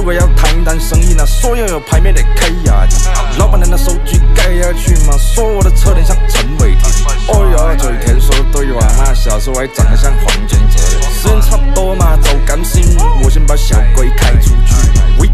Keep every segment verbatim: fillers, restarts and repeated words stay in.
果要谈一谈生意，那所有有牌面的开雅迪，老板娘的手机盖下去嘛，说我的车脸像陈伟霆。哦哟，这一天说的对哇，那小时候还长得像黄建哲。时间差不多嘛，走感性，我先把小鬼开出去。喂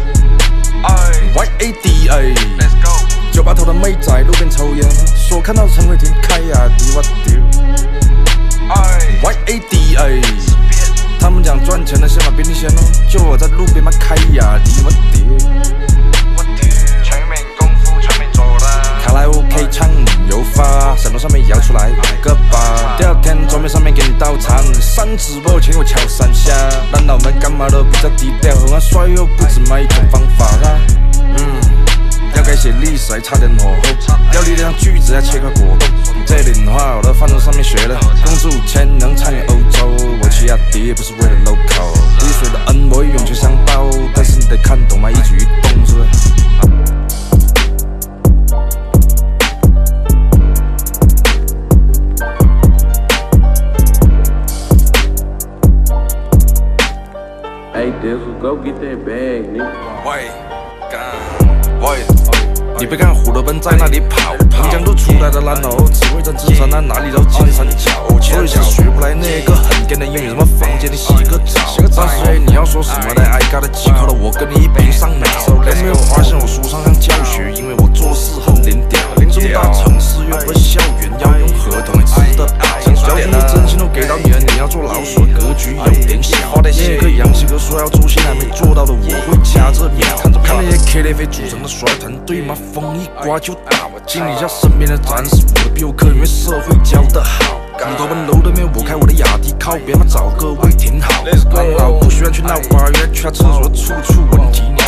，Y A D A， 九八头的妹在路边抽烟，说看到陈伟霆开雅迪，我丢。Y A D A， 他们讲赚钱的先把便利先咯，就我在路边嘛开雅迪，我丢。 全民功夫全民做啦， 卡拉 OK 唱有发，闪头上面摇出来五个八。第二天桌面上面给你倒餐，三直播请我敲三下。那老们干嘛都比较低调，和我帅又不止买一种方法啦。嗯，要改写历史还差点火候，要力量句子还切块果冻。这领话我的饭桌上面学的，工资五千能参与欧洲。我去亚迪也不是为了 local， 滴水的恩我会涌泉相报，但是你得看懂嘛，一举一动是不是？ Hey, Dizzle, go get that bag, nigga. 喂，干，喂，你别看虎头奔在那里跑，长江都出来的烂头，只会在智商那哪里都金三角。所以是学不来那个很贱的英语，什么房间里洗个澡。但是嘿，你要说什么的 ，I got a 几口的，我跟你一并上脑。有没有发现我书上像教学，因为我做事很灵屌。这么大城市又不是校园，要用合同也吃得饱。要是你真心都给到你了，你要做老鼠的格局有点小。写个洋戏和说要做现在没做到的，我会掐着秒。看那些 K T V 组成的甩团队嘛，风一刮就打。我敬一下身边的战士，我的比我可因为社会教得好。骨头奔楼对面，我开我的雅迪，靠边嘛找个位挺好。当老不喜欢去闹花园，去他厕所处处闻啼鸟。